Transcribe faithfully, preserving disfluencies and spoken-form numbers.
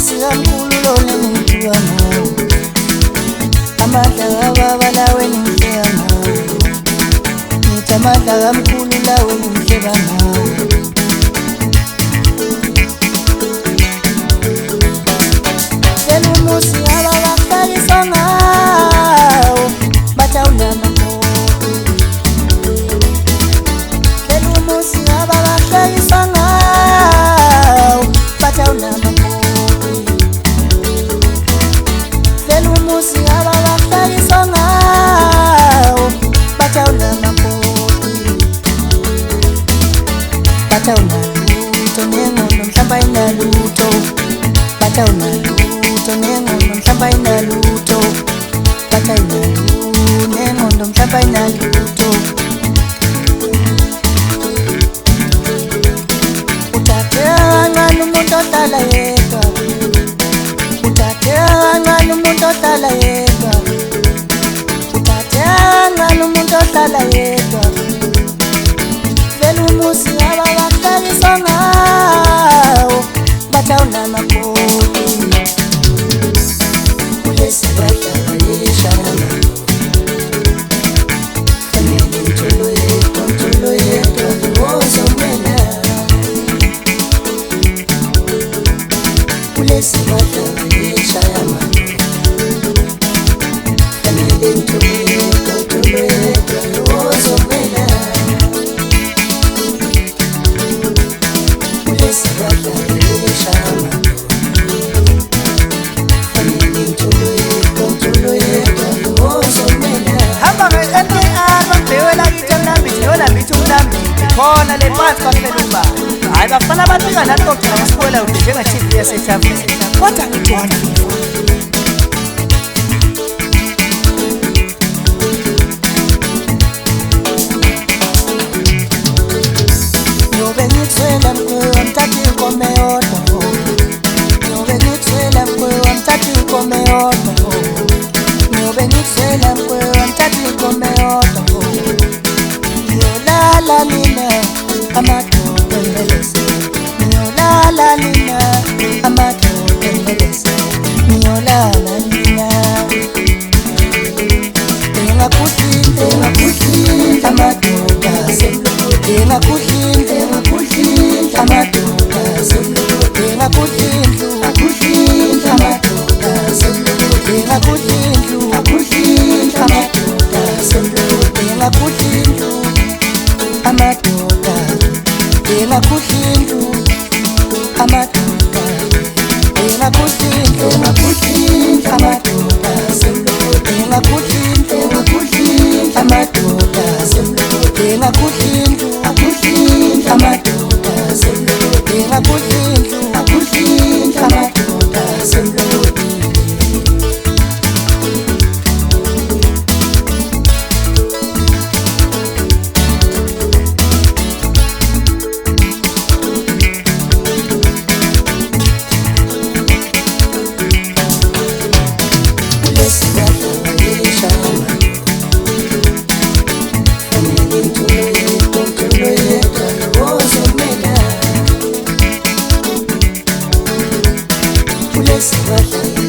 umusi kamkhulu lona ngithiwa ngawo amandla kababa lawe ngihleka ngawo ngithi amandla kamkhulu lawe ngihleka ngawo Vele umusi ababakhalisa ngawo bathawulama Vele umusi ababakhalisa ngawo bathawulama Vele umusi ababakhalisa ngawo bathawulama Bathawulama nengqondo mhlamba inalutho Bathawulama nengqondo mhlamba inalutho Bathawulama nengqondo mhlamba inalutho Uthathe kancane umuntu ohlala yedwa Uthathe kancane umuntu ohlala yedwa Uthathe kancane umuntu ohlala yedwa Vele umusi ababakhalisa ngawo bathawulama Kulesi badlala yeshana Fanele mthulo yedwa mthulo yedwa ozomela Kulesi badlala yeshana Fanele mthulo yedwa mthulo yedwa ozomela Kulesi badlala yeshana khona le phansi kwaphela uba hayi bafana bafika natogcina esikwela ude njenge-T V yasethaveni kodwa ngithi one ngiyobe ngithwela mkwewa mthatha inkomo eyodwa ngiyobe ngithwela mkwewa mthatha inkomo eyodwa ngiyobe ngithwela mkwewa mthatha inkomo eyodwa Ngiyolala lina amadoda embeleze Ngiyolala lina amadoda embeleze Ngiyolala lina Engakudlile engakudlile amadoda semlokole Engakudlile engakudlile amadoda semlokole Engakudlile akudlile amadoda semlokole Engakudlile akudlile amadoda semlokole Engakudlile amadoda engakudlindlu amadoda engakudlindlu engakudlindlu amadoda semlokole engakudlindlu engakudlindlu amadoda semlokole engakudlindlu akudlindlu amadoda semlokole engakudlindlu akudlindlu amadoda semlokole Let's go.